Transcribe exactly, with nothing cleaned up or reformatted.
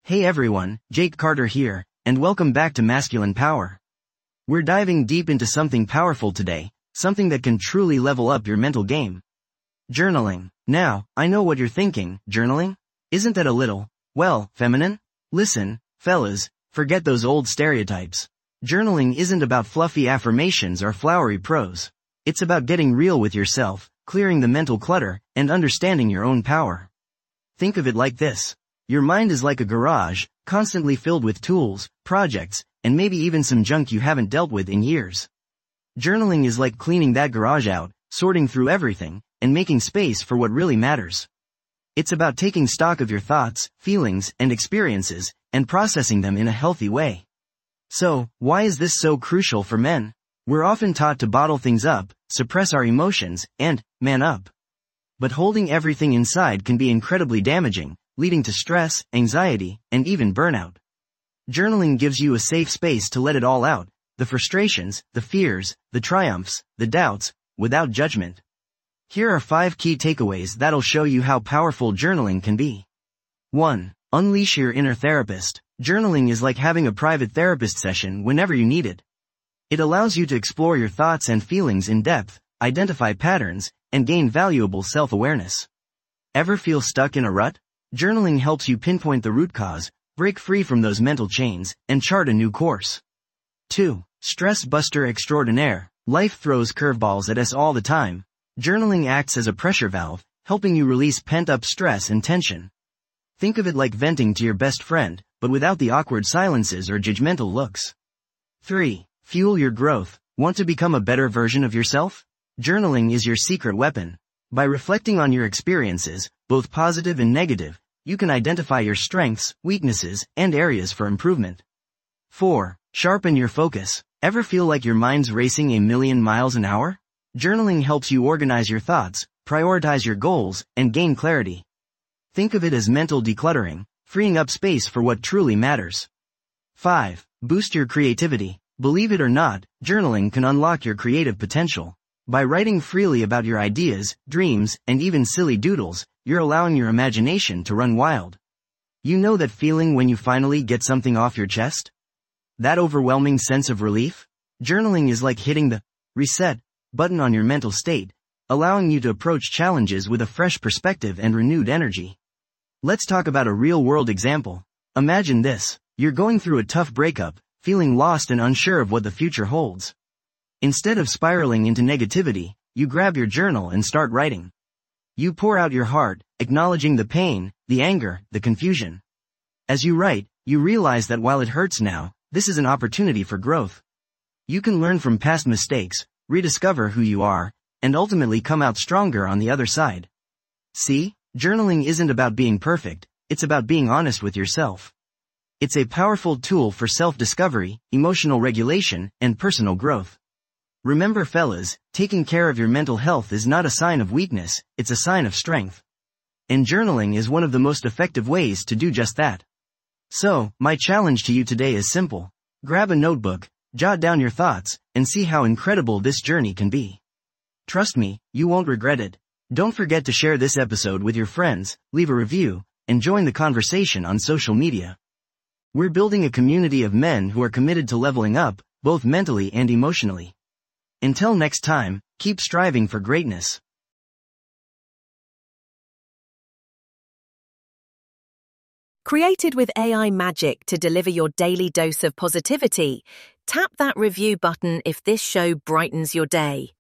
Hey everyone, Jake Carter here, and welcome back to Masculine Power. We're diving deep into something powerful today, something that can truly level up your mental game. Journaling. Now, I know what you're thinking, journaling? Isn't that a little, well, feminine? Listen, fellas, forget those old stereotypes. Journaling isn't about fluffy affirmations or flowery prose. It's about getting real with yourself, clearing the mental clutter, and understanding your own power. Think of it like this. Your mind is like a garage, constantly filled with tools, projects, and maybe even some junk you haven't dealt with in years. Journaling is like cleaning that garage out, sorting through everything, and making space for what really matters. It's about taking stock of your thoughts, feelings, and experiences, and processing them in a healthy way. So, why is this so crucial for men? We're often taught to bottle things up, suppress our emotions, and man up. But holding everything inside can be incredibly damaging, leading to stress, anxiety, and even burnout. Journaling gives you a safe space to let it all out, the frustrations, the fears, the triumphs, the doubts, without judgment. Here are five key takeaways that'll show you how powerful journaling can be. one. Unleash your inner therapist. Journaling is like having a private therapist session whenever you need it. It allows you to explore your thoughts and feelings in depth, identify patterns, and gain valuable self-awareness. Ever feel stuck in a rut? Journaling helps you pinpoint the root cause, break free from those mental chains, and chart a new course. two. Stress buster extraordinaire. Life throws curveballs at us all the time. Journaling acts as a pressure valve, helping you release pent-up stress and tension. Think of it like venting to your best friend, but without the awkward silences or judgmental looks. three. Fuel your growth. Want to become a better version of yourself? Journaling is your secret weapon. By reflecting on your experiences, both positive and negative, you can identify your strengths, weaknesses, and areas for improvement. four. Sharpen your focus. Ever feel like your mind's racing a million miles an hour? Journaling helps you organize your thoughts, prioritize your goals, and gain clarity. Think of it as mental decluttering, freeing up space for what truly matters. five. Boost your creativity. Believe it or not, journaling can unlock your creative potential. By writing freely about your ideas, dreams, and even silly doodles, you're allowing your imagination to run wild. You know that feeling when you finally get something off your chest? That overwhelming sense of relief? Journaling is like hitting the reset button on your mental state, allowing you to approach challenges with a fresh perspective and renewed energy. Let's talk about a real-world example. Imagine this. You're going through a tough breakup, feeling lost and unsure of what the future holds. Instead of spiraling into negativity, you grab your journal and start writing. You pour out your heart, acknowledging the pain, the anger, the confusion. As you write, you realize that while it hurts now, this is an opportunity for growth. You can learn from past mistakes, rediscover who you are, and ultimately come out stronger on the other side. See, journaling isn't about being perfect, it's about being honest with yourself. It's a powerful tool for self-discovery, emotional regulation, and personal growth. Remember fellas, taking care of your mental health is not a sign of weakness, it's a sign of strength. And journaling is one of the most effective ways to do just that. So, my challenge to you today is simple. Grab a notebook, jot down your thoughts, and see how incredible this journey can be. Trust me, you won't regret it. Don't forget to share this episode with your friends, leave a review, and join the conversation on social media. We're building a community of men who are committed to leveling up, both mentally and emotionally. Until next time, keep striving for greatness. Created with A I magic to deliver your daily dose of positivity, tap that review button if this show brightens your day.